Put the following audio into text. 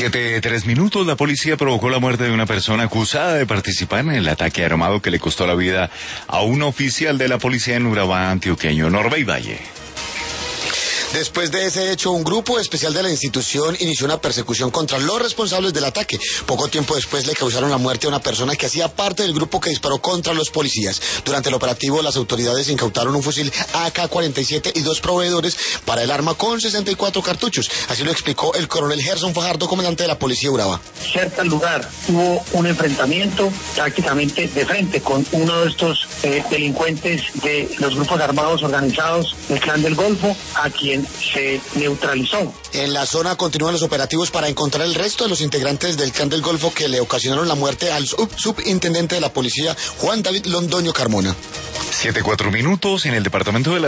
7:03. La policía provocó la muerte de una persona acusada de participar en el ataque armado que le costó la vida a un oficial de la policía en Urabá, antioqueño. Norbey Valle. Después de ese hecho, un grupo especial de la institución inició una persecución contra los responsables del ataque. Poco tiempo después le causaron la muerte a una persona que hacía parte del grupo que disparó contra los policías. Durante el operativo, las autoridades incautaron un fusil AK-47 y 2 proveedores para el arma con 64 cartuchos. Así lo explicó el coronel Gerson Fajardo, comandante de la policía de Urabá. Cerca al lugar hubo un enfrentamiento prácticamente de frente con uno de estos delincuentes de los grupos armados organizados del Clan del Golfo, a quien se neutralizó. En la zona continúan los operativos para encontrar el resto de los integrantes del Clan del Golfo que le ocasionaron la muerte al subintendente de la policía, Juan David Londoño Carmona. 7:04. En el departamento de la